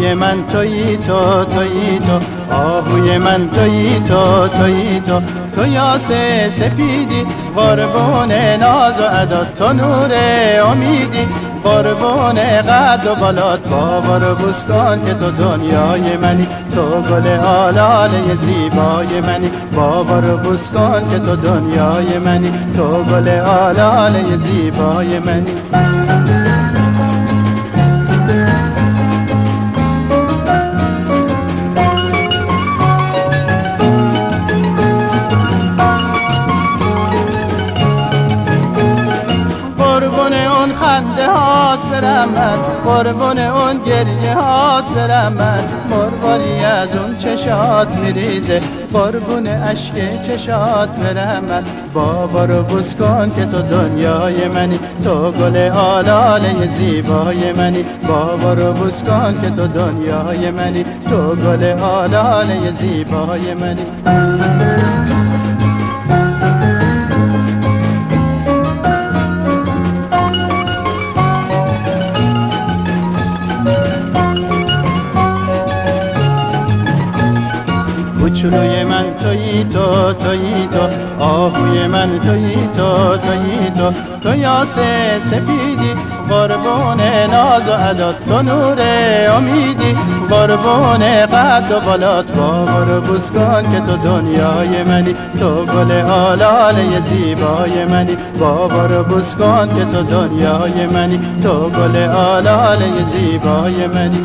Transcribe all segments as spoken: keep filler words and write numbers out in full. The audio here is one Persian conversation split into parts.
آهوی من تویی تو تویی تو، آهوی من تویی تو تویی تو، تو یاس سپیدی قربون ناز و ادا، تو نور امیدی قربون قد و بالات، بابا رو بوس کن که تو دنیای منی، تو گل آلاله زیبای منی، بابا رو بوس کن که تو دنیای منی، تو گل آلاله زیبای منی. قربون اون خنده هات برم من، قربون اون گریه هات برم من، مرواری از اون چشات میریزه قربون اشک چشات برم من، بابا رو بوس کن که تو دنیای منی، تو گل آلاله زیبای منی، بابا رو بوس کن که تو دنیای منی، تو گل آلاله زیبای منی. کوچولوی من تویی تو تویی تو، آهوی من تویی تو تویی تو، تو یاس سپیدی قربون ناز و ادا، تو نور امیدی قربون قد و بالات، بابا رو بوس کن که تو دنیای منی، تو گل آلاله زیبای منی، بابا رو بوس کن که تو دنیای منی، تو گل آلاله زیبای منی.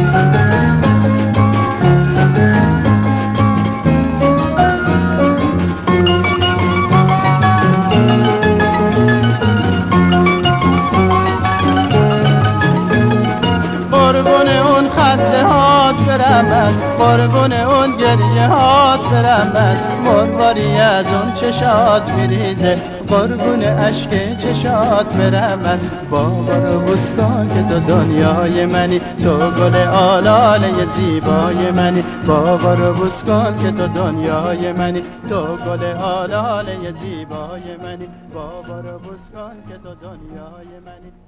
قربون اون خنده هات برم من، قربون اون گریه هات برم من، مرواری از اون چشات میریزه قربون اشک چشات برم من، بابا رو بوس کن که تو دنیای منی، تو گل آلاله زیبای منی، بابا رو بوس کن که تو دنیای منی، تو گل آلاله زیبای منی، بابا رو بوس کن که تو دنیای منی.